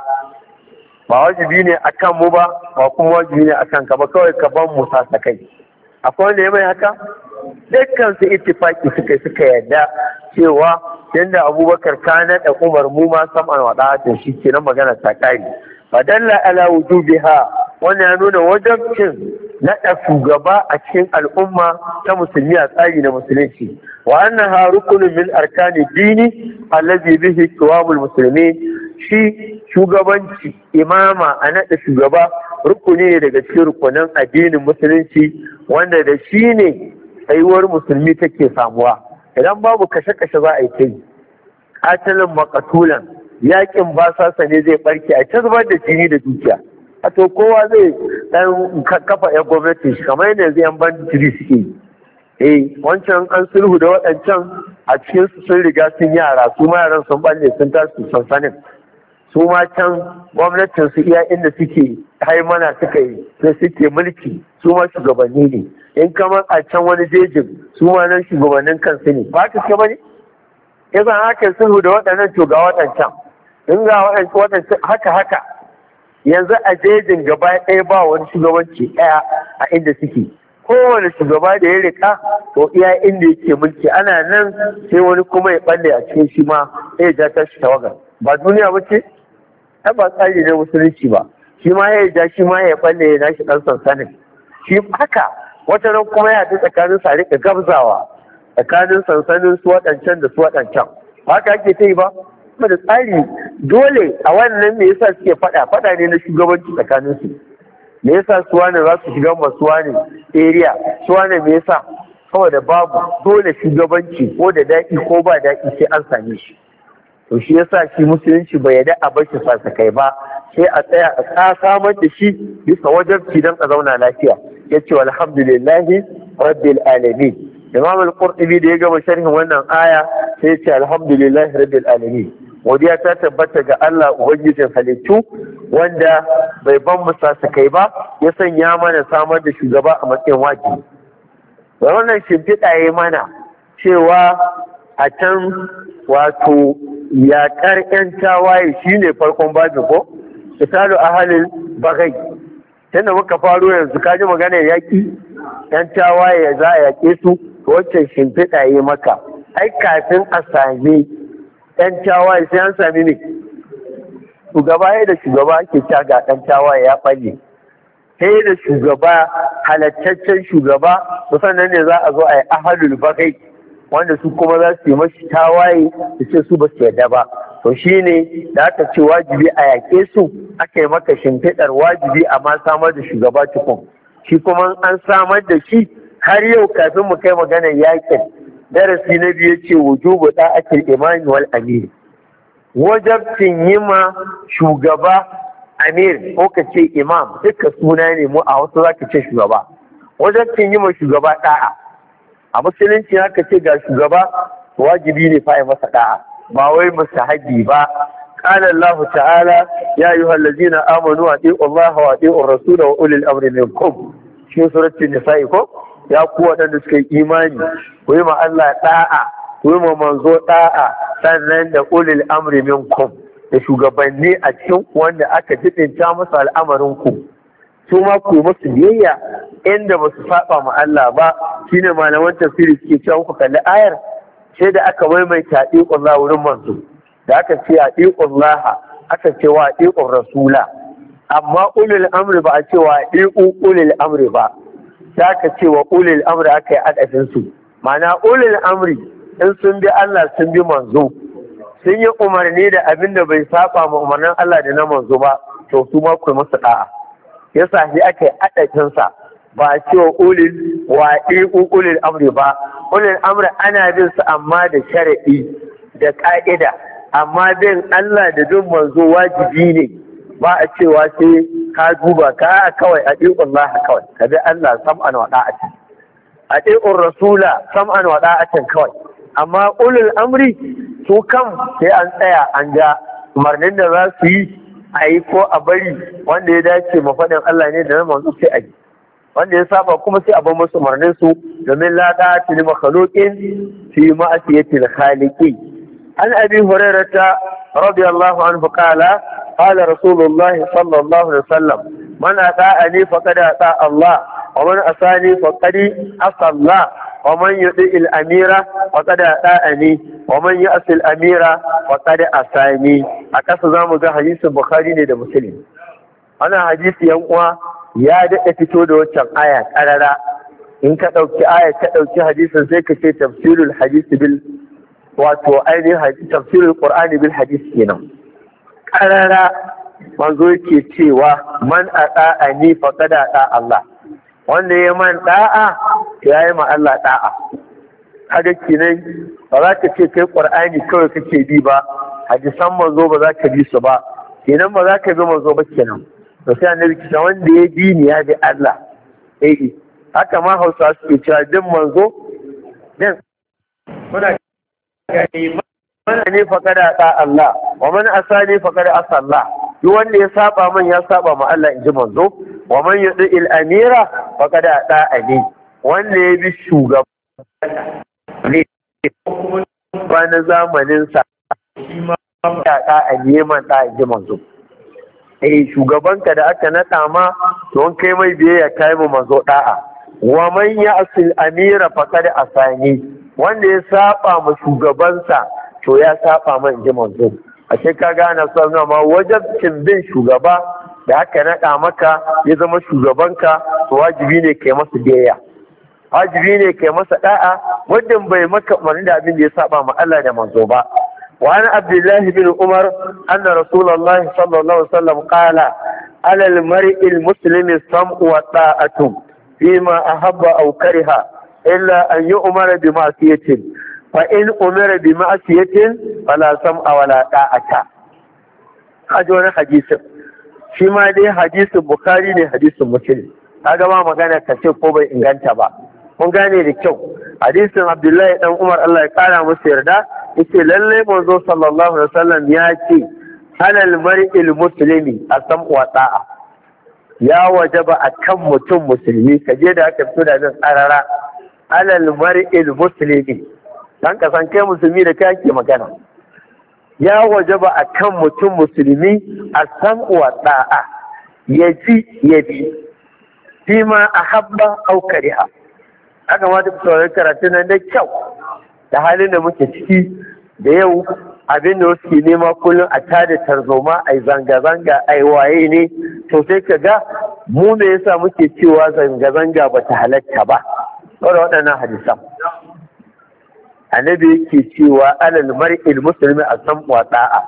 ba wajibi ne akan mu ba kuma wajibi ne akan ka ba, kawai ka ban mu sasa kai. Akwai wanda ya mai haka? Dukkan su ittifaki suka yarda cewa yanda Abubakar ka naɗa Umar mu ma sam'an wa da'atin, shi kenan magana ta kare. Fadalla ala wujubiha, wannan ya nuna wajibcin naɗa shugaba a cikin al'umma ta musulmi a tsari na musulunci, wa annaha rukunin min arkani dini allazi bihi qiwamul muslimin. Shi shugabanci, imama, a naɗa shugaba rukuni ne daga cikin rukunin addinin musulunci wanda da shi ne tsayuwar musulmi take samuwa. Idan babu kashe-kashe za a yi kai, katilin makatulan, yakin basasa ne zai barke a ta zubar da jini da dukiya. A to kowa zai dan kafa ya gwamnati shi kamar yadda yanzu yan banditiri suke. Wancan an sulhu da waɗancan a cikin su sun riga sun yara, su ma yaran sun balle sun tashi sansanin, su ma can gwamnatin su iya inda suke haimana suka yi sai suke mulki, su ma shugabanni ne. In kamar a can wani jejin, su ma nan shugabannin kansu ne, ba ka ce ba ne? Yanzu haka sulhu da waɗannan to ga waɗancan, in ga waɗancan haka yanzu a jejin gaba ɗaya ba wani shugabanci ɗaya a inda suke, kowane shugaba da ya rika to iya inda yake mulki, ana nan sai wani kuma ya ɓalle a cikin shi ma ya ja tashi tawagar. Ba duniya ba ce? Ba tsari na musulunci ba, shi ma ya ja shi ma ya ɓalle ya nashi ɗan sansanin, shi haka wata nan kuma ya haɗu tsakanin sa rika gabzawa tsakanin sansanin su waɗancan da su waɗancan, ba haka ake ta yi ba. Kuma da tsari dole a wannan me yasa suke faɗa ne na shugabanci tsakanin su, me yasa su wane za su shiga masu wane area, su wane me yasa? Saboda babu, dole shugabanci ko da daɗi ko ba daɗi sai an same shi. To shi yasa shi musulunci bai yarda a bar shi sasakai ba, sai a tsaya a samar da shi bisa wajabci don a zauna lafiya. Yace alhamdulillahi rabbil alamin. Imam al-Qurtubi da ya gama sharhin wannan aya sai ya ce alhamdulillahi rabbil alamin. Godiya ta tabbata ga Allah ubangijin halittu wanda bai ban mu sasakai ba, ya sanya mana samar da shugaba a matsayin wajibi. Da wannan shimfiɗa ya mana cewa a can wato yaƙar 'yan tawaye shine farkon babin ko? Misalu ahalin bagai. Tunda muka faro yanzu kaji maganar yaƙi, 'yan tawaye za a yaƙe su, wacce shimfiɗa ya maka. Ai kafin a sami 'yan tawaye sai an sami ne. Shugaba da shugaba ake ga ɗan tawaye ya ɓalle. Sai da shugaba, halattaccen shugaba, sannan ne za a zo a yi ahalul bagai, wanda su kuma za su yi mashi tawaye su ce su ba su yarda ba. To shi ne da aka ce wajibi a yaƙe su, aka yi maka shimfiɗar wajibi a ma samar da shugaba tukun. Shi kuma an samar da shi har yau kafin mu kai maganar yaƙin. Darasi na biyu ce wujubu da'atil imani wal amir. Wajabcin yi ma shugaba amir ko ka ce imam, duka suna ne mu a wasu za ka ce shugaba. Wajabcin yi ma shugaba da'a. A musulunci haka ce ga shugaba wajibi ne fa masa da'a, ba wai mustahabi ba. Qala Allah ta'ala ya ayyuhal ladzina amanu atii'u Allah wa atii'ur rasul wa ulil amri minkum. Shi suratul nisa'i ko? Ya ku waɗanda suka yi imani, ku yi ma Allah da'a, ku yi ma manzo da'a, sannan da ulil amri minkum, da shugabanni a cikin wanda aka jibinta masa al'amarin ku su ma ku musu biyayya inda ba su saba ma Allah ba. Shine malaman tafsiri suke cewa ku kalli ayar sai da aka maimaita atiqullah wurin manzo, da aka ce atiqullah aka ce wa atiqur rasula, amma ulul amri ba a ce wa atiqu ulul amri ba, da aka ce wa ulul amri aka yi adadin su. Ma'ana ulul amri in sun bi Allah sun bi manzo sun yi umarni da abin da bai saba ma umarnin Allah da na manzo ba, to su ma ku masa da'a. Yasa shi aka yi adadin sa, ba a ce wa ulul amri ba. Ulul amri ana bin su amma da shar'i da ka'ida, amma bin Allah da bin manzo wajibi ne, ba a cewa sai ka duba ka kawai a Allah kawai ka bi Allah sam'an wa da'atan, a rasula sam'an wa da'atan kawai. Amma ulul amri su kan sai an tsaya an ga umarnin da za su yi a yi ko a bari, wanda ya dace mafaɗin Allah ne da na manzo sai a yi, wanda ya saba kuma sai a bar musu umarnin su, domin la ta'ati li makhluqin fi ma'siyati al-khaliqi. An abi hurairata radiyallahu anhu qala qala rasulullah sallallahu alaihi wasallam man ata'ani faqad ata'a Allah wa man asani faqad asa Allah wa man yuti al-amira faqad ata'ani wa man ya'si al-amira faqad asani. A kasa zamu ga hadisin Bukhari ne da Muslim. Ana hadisi yan uwa ya daɗa fito da waccan aya ƙarara. In ka ɗauki aya ka ɗauki hadisin sai ka ce tafsirul hadisi bil, wato ainihin tafsirul qur'ani bil hadisi kenan. Ƙarara manzo yake cewa man ata'ani faqad ata Allah, wanda ya man da'a ya yi ma Allah da'a. Kaga kenan ba za ka ce kai qur'ani kawai kake bi ba, hadisan manzo ba za ka bi su ba, kenan ba za ka bi manzo ba kenan. To sai annabi kisa wanda ya bi ni ya bi Allah. Haka ma Hausa suke cewa din manzo din muna gani mana ne faqada ta Allah wa man asani faqada asa Allah. Duk wanda ya saba man ya saba ma Allah inji manzo. Wa man yudil amira faqada ta ali, wanda ya bi shugaba ne ba na zamanin sa shi ma ta ali man ta inji manzo. Shugabanka da aka naɗa ma don kai mai biyayya kai mu manzo da'a. Wa man ya'sil amira faqad asani, wanda ya saba ma shugabansa to ya saba ma inji manzo. Ashe ka gane sauna ma wajibcin bin shugaba da aka naɗa maka ya zama shugabanka, to wajibi ne kai masa biyayya, wajibi ne kai masa da'a, wanda bai maka umarni da abin da ya saba ma Allah da manzo ba. وعن عبد الله بن عمر أن رسول الله صلى الله عليه وسلم قال على المرء المسلم السمع والطاعة فيما أحب أو كره إلا أن يؤمر بمعصية، فإن أمر بمعصية فلا سمع ولا طاعة. هذا حديث فيما دي حديث البخاري ne hadisin Muslim. Kaga ba magana ka ce ko bai inganta ba, mun gane da kyau. Hadisin Abdullahi dan Umar Allah ya kara masa yarda yace lallai manzo sallallahu alaihi wasallam ya ce alal mar'il muslimi asam wa ta'a, ya wajaba akan mutum musulmi, kaje da aka fito da nan tsarara alal mar'il muslimi, dan ka san kai musulmi da kai ake magana. Ya wajaba akan mutum musulmi asam wa ta'a, yaji yabi fima ahabba aw kariha. Aka ma duk sauran karatu nan da kyau, da halin da muke ciki da yau abin da wasu ke nema kullum a tada tarzoma a zanga-zanga a waye ne, to sai ka ga mu me yasa muke cewa zanga-zanga ba ta halatta ba saboda waɗannan hadisan. Annabi yake cewa alal mar'il muslimi asam wa da'a,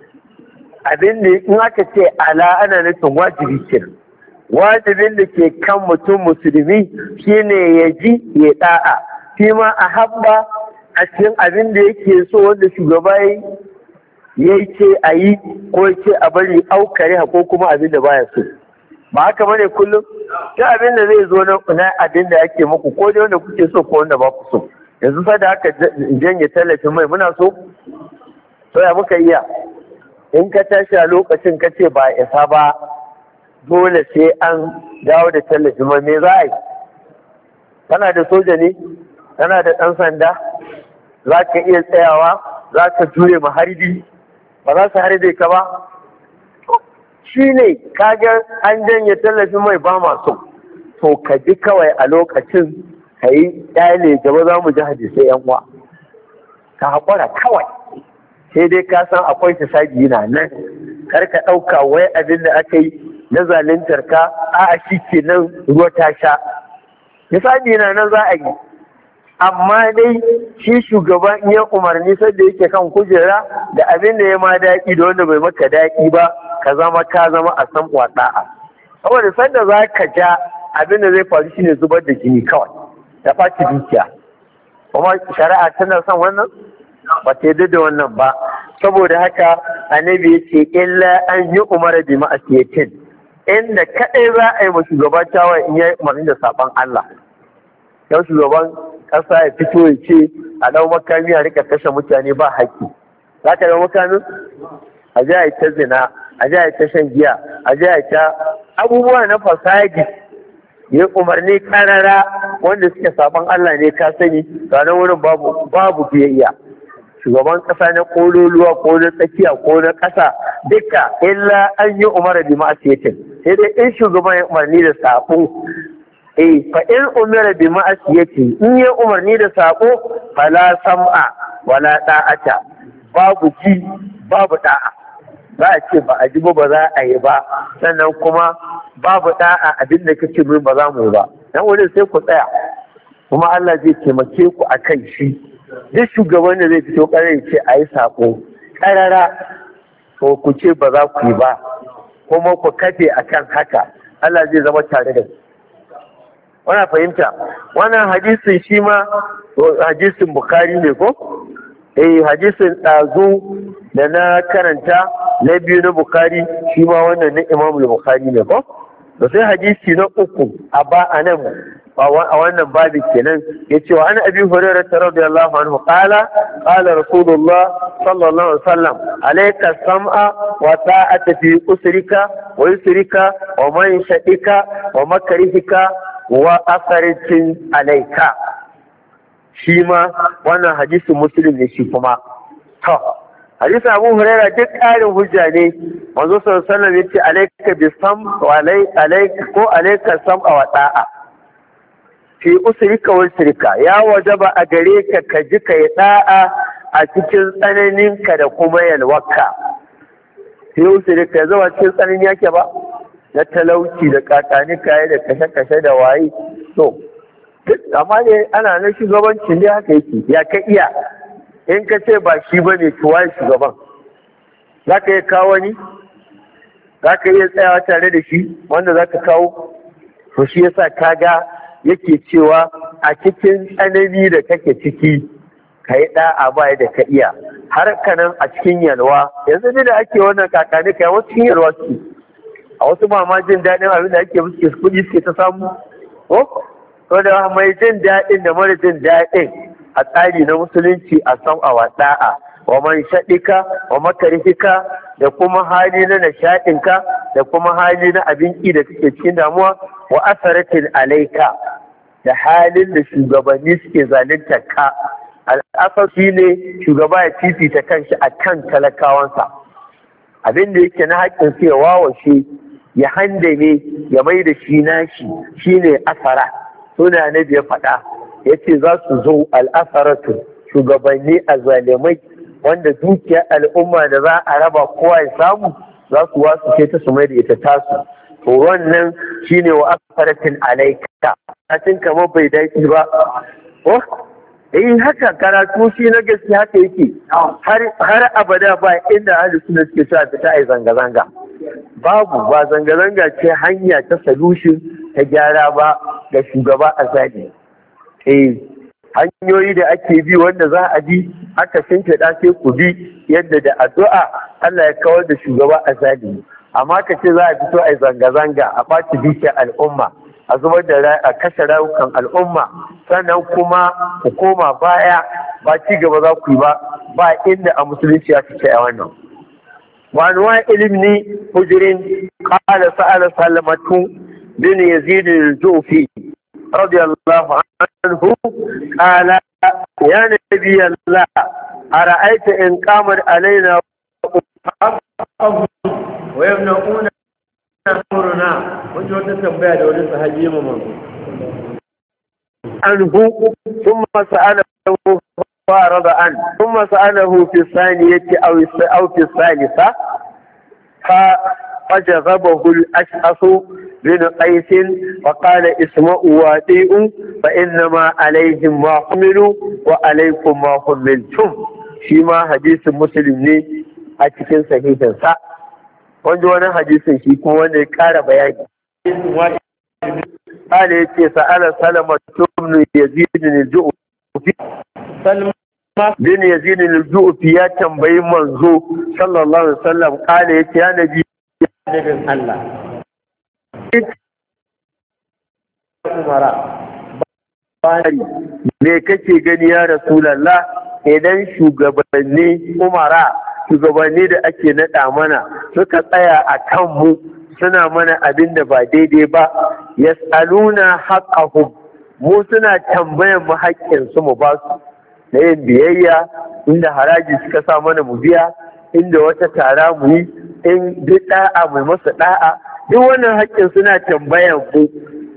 abin da in aka ce ala ana nufin wajibi kenan. Wajibin da ke kan mutum musulmi shine ya ji ya da'a fi ma a habba a cikin abin da yake so, wanda shugaba ya ce a yi ko ya ce a bari aukare ko kuma abin da baya so. Ba haka bane kullum ta abin da zai zo na abin da ake muku, ko dai wanda kuke so ko wanda ba ku so. Yanzu sai da haka janye tallafin mai muna so, to ya muka iya in ka tashi a lokacin ka ce ba isa ba dole sai an dawo da tallafin mai, me za a yi? Kana da soja ne, kana da ɗan sanda, za ka iya tsayawa, za ka jure ma harbi, ba za su harbe ka ba? Shi ne kaga an janye tallafin mai ba masu, to ka ji kawai a lokacin ka yi ɗale gaba za mu ji hadisai yan uwa, ka haƙura kawai, sai dai ka san akwai tasagi na nan, kar ka ɗauka wai abin da aka yi na zaluntar ka a shi ke nan ruwa ta sha, misali na nan za a yi, amma dai shi shugaban in ya umarni sanda yake kan kujera da abin da ya ma daɗi da wanda bai maka daɗi ba ka zama a san ɗa'a, saboda sanda za ka ja abin da zai faru shine zubar da jini kawai da ɓaci dukiya, kuma shari'a tana son wannan ba ta yarda da wannan ba. Saboda haka annabi ya ce illa an yi umara bi ma'asiyatin, inda kaɗai za a yi ma shugaba tawaye in ya umarni da saɓon Allah. Yau shugaban ƙasa ya fito ya ce a ɗau makami a rika kashe mutane ba haƙƙi, za ka ɗau makamin? A ji a yi ta zina, a ji a yi ta shan giya, a ji a yi ta abubuwa na fasadi, ya umarni karara wanda suke saɓon Allah ne ka sani, ranar wurin babu biyayya. Shugaban ƙasa na ƙololuwa ko na tsakiya ko na ƙasa duka illa an yi umara bi ma'asiyatin, sai dai in shugaban ya umarni da saɓo. Fa in umira bi ma'asiyati, in ya umarni da sako fala sam'a wala da'ata, babu ji babu da'a, za a ce ba a ji ba za a yi ba, sannan kuma babu da'a abin da kake min ba za mu yi ba, dan wurin sai ku tsaya, kuma Allah zai taimake ku akan shi. Duk shugaban da zai fito ƙarar ya ce a yi sako ƙarara, to ku ce ba za ku yi ba, kuma ku kafe akan haka, Allah zai zama tare da ku. Wana fahimta, wannan hadisin shi ma hadisin Bukhari ne ko? Hadisin ɗazu da na karanta na biyu na Bukhari shi ma wannan na Imam Bukhari ne ko? Da sai hadisi na uku a nan a wannan babin kenan ya ce wa an abi hurairah radiyallahu anhu qala rasulullah sallallahu alaihi wasallam alayka sam'a wa ta'ata fi usrika wa yusrika wa man shadika wa makrihika wa asaritin alaika, shi ma wannan hadisin Muslim ne shi kuma. To hadisin Abu Huraira duk ƙarin hujja ne, manzo sallallahu alaihi wasallam yace alaika bi sam wa alaika sam wa ta'a fi usrika wa usrika, ya wajaba a gare ka ka ji kai da'a a cikin tsananinka da kuma yalwaka. Fi usrika zama cikin tsanani yake ba, na talauci da kakani kaye da kashe-kashe da waye, to amma ne ana na shugabanci ne haka yake, ya ka iya in ka ce ba shi ba ne tuwa shugaban, za ka iya kawo wani, za ka iya tsayawa tare da shi wanda za ka kawo. To shi yasa kaga yake cewa a cikin tsanani da kake ciki ka yi ɗa'a ba da ka iya, har kanan a cikin yalwa, yanzu ne da ake wannan kakani kaye wasu cikin yalwa su, a wasu ba ma jin daɗin abin da ake musu kuɗi suke ta samu ko? To da mai jin daɗin da mara jin daɗin a tsari na musulunci a san a wada'a wa man shaɗika wa makarifika, da kuma hali na nishaɗinka da kuma hali na abinci da kake cikin damuwa, wa asaratin alaika, da halin da shugabanni suke zalunta ka. Al'asar shi ne shugaba ya fifita kanshi a kan talakawansa, abin da yake na haƙƙin sai ya wawashe ya handame ya mai da shi nashi shine asara. Suna na ya faɗa ya ce za su zo al'asaratu, shugabanni a zalimai wanda dukiyar al'umma da za a raba kowa ya samu za su wasu ce ta su mai da ita tasu. To wannan shine wa asaratin alaika, katin kamar bai dace ba. Haka karatu shi na gaske haka yake, har abada ba inda ahli sunna suke cewa fita ai zanga-zanga, babu, ba zanga-zanga ce hanya ta solution ta gyara ba ga shugaba a zali. Hanyoyi da ake bi wanda za a bi aka shimfiɗa sai ku bi yadda da addu'a Allah ya kawar da shugaba a zali. Amma ka ce za a fito ai zanga-zanga a ɓaci dukiyar al'umma, a zubar da a kashe rayukan al'umma, sannan kuma ku koma baya, ba ci gaba za ku yi ba inda a musulunci ya fice a wannan. Wani wa ilimi hujirin ƙala sa'ala salamatu bin yazid al-jufi radiyallahu anhu qala ya nabi Allah ara'aita in qamat alaina haqqahu wa yamna'una amruna. Wani wata tambaya da wani sahabi ya manzo anhu thumma sa'alahu فأعرض عنه ثم سأله في الثانية أو في الثالثة فجذبه الأشعث بن قيس وقال اسمعوا وأطيعوا فإنما عليهم ما حملوا وعليكم ما حملتم. شيما حديث مسلم ne a cikin sahihinsa wanda wani hadisin shi kuma wanda ya kara bayani. قال يتي سأل سلمة بن يزيد الجؤفي سلمة بن يزيد الجؤفي يا تنبي منزو صلى الله عليه وسلم قال يتي يا نبي الله me kake gani ya Rasulallah idan shugabanni da ake naɗa mana suka tsaya a kanmu suna mana abin da ba daidai ba, yas'aluna haqqahum, mu suna tambayan mu haƙƙin su mu ba su na yin biyayya, inda haraji suka sa mana mu biya, inda wata tara mu yi, in duk da'a mu masa da'a, duk wannan haƙƙin suna tambayan ku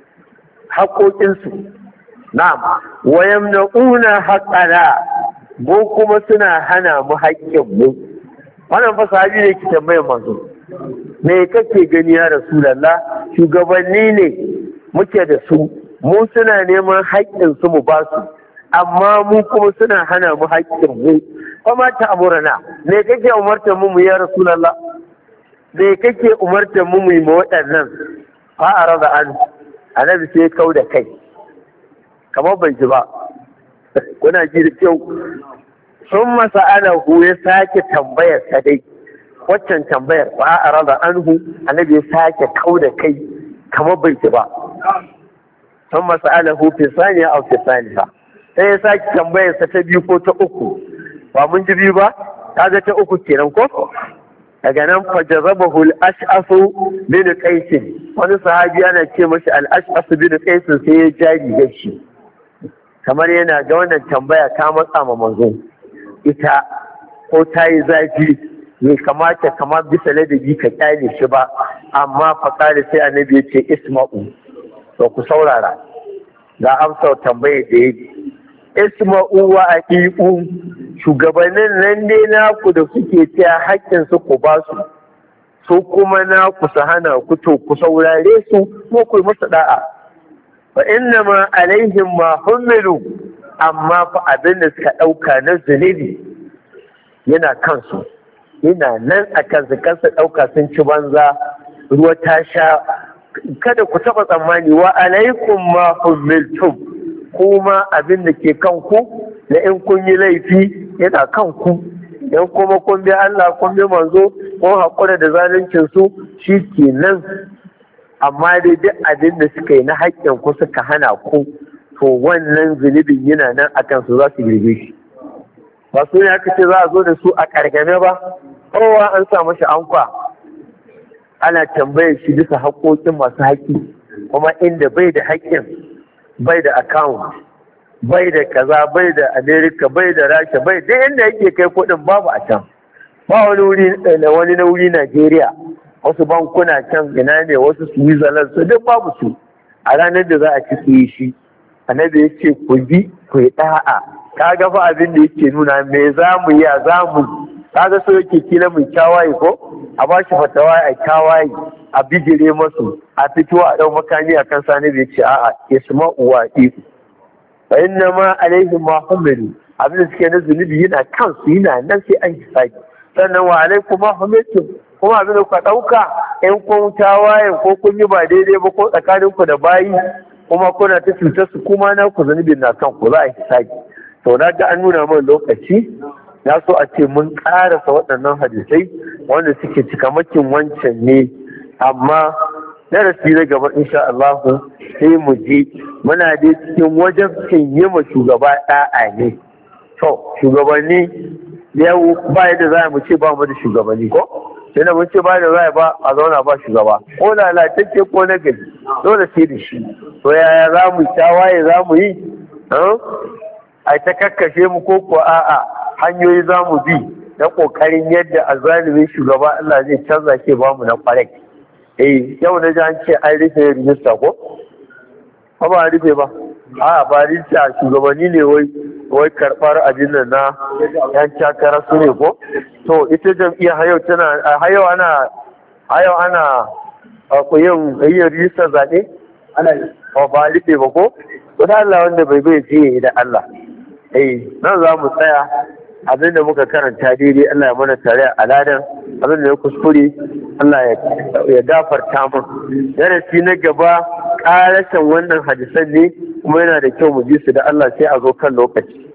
haƙoƙin su. Na'am, wa yamna'una haqqana, mu kuma suna hana mu haƙƙin mu. Wannan fa sahabi ne ki tambayan manzo. Me kake gani ya Rasulallah, shugabanni ne muke da su, mu suna neman haƙƙin su mu ba su, amma mu kuma suna hana mu haƙƙin mu. Kuma ta amurana, me kake umartar mu ya Rasulallah? Me kake umartar mu yi ma waɗannan? Fa arada an, annabi sai kau da kai, kamar bai ji ba. Kuna ji da kyau. Sun masa'alahu ya sake tambayar sa dai. Waccan tambayar ba a rada anhu, annabi ya sake kau da kai kamar bai ci ba. Sun masa'alahu fi saniya aw fi saniya, sai ya sake tambayar sa ta biyu ko ta uku. Ba mun ji biyu ba, kaga ta uku kenan ko? Daga nan fa jazabahu al-ash'asu bin qais, wani sahabi ana ce mashi al-ash'asu bin qais, sai ya jari da shi kamar yana ga wannan tambaya ta matsa ma manzo ita, ko ta yi zafi, bai kamata kamar bisa ladabi ka kyale shi ba, amma faƙari sai annabi ya ce isma'u, to ku saurara ga amsar tambayar da ya isma'u wa aqiqu, shugabannin nan dai naku da suke cewa haƙƙin su ku ba su, su kuma naku su hana ku, to ku saurare su ko ku musu da'a. Fa inna ma alaihim ma humilu, amma fa abin da suka ɗauka na zunubi yana kansu, yana nan a kansu ɗauka sun ci banza, ruwa ta sha. Kada ku taɓa tsammani wa alaikum ma humiltum, kuma abin da ke kanku na in kun yi laifi yana kanku, in kuma kun bi Allah kun bi manzo kun haƙura da zaluncin su shi ke nan. Amma dai duk abin da suka yi na haƙƙin ku suka hana ku, to wannan zunubin yana nan a kansu, za su girbe shi. Ba su ne aka ce za a zo da su a ƙarƙame ba, kowa an sa mashi ankwa, ana tambayar shi bisa haƙoƙin masu haƙƙi, kuma inda bai da haƙƙin, bai da account, bai da kaza, bai da America, bai da Rasha, bai da inda yake kai kuɗin babu a can. Ba wani wuri na wuri Najeriya, wasu bankuna can ina ne, wasu Switzerland, su duk babu su. A ranar da za a ci shi, annabi ya ce ku bi ku yi ɗa'a. Ka ga fa abin da yake nuna me za mu yi, za mu kaga so yake kila mai kyawaye ko a ba shi fatawa a kyawaye, a bijire masu, a fito a ɗau makami a kan sani bai ce a'a isma'u wa iku, fa inna ma alaihi ma humilu, abin da suke na zunubi yana kansu, yana nan sai an hisabi. Sannan wa alaikum ma humiltum, kuma abin da ku ɗauka in kun tawaye ko kun yi ba daidai ba ko tsakaninku da bayi, kuma kuna ta cutar su, kuma na ku zunubin na kanku, za a hisabi. To na ga an nuna min lokaci, ya so a ce mun karasa waɗannan hadisai wanda suke cikamakin wancan ne, amma darasi na gaba insha Allah sai mu je muna dai cikin wajen yi ma shugaba ɗa'a ne. To shugabanni yau ba yadda za mu ce ba mu da shugabanni ko? Sai da mun ce ba da za ba a zauna ba shugaba, ko lalatacce ko na gari, dole sai da shi. To yaya za mu tawaye za mu yi? A ta kakkashe mu ko a'a hanyoyi za mu bi na kokarin yadda azalimin shugaba Allah zai canza ke ba mu na kwarai. Yau na ji an ce an rufe rijista ko ba a rufe ba, a ba rijista shugabanni ne wai karɓar abin nan na yan takara su ne ko. To ita jam'iyyar hayau ana yin rijistar zaɓe ba a rufe ba ko. To da Allah wanda bai fiye da Allah. Nan za mu tsaya, abin da muka karanta daidai Allah ya mana tare a ladan, abin da ya kuskure Allah ya gafarta mun. Darasi na gaba ƙarashin wannan hadisan ne, kuma yana da kyau mu ji su da Allah sai a zo kan lokaci.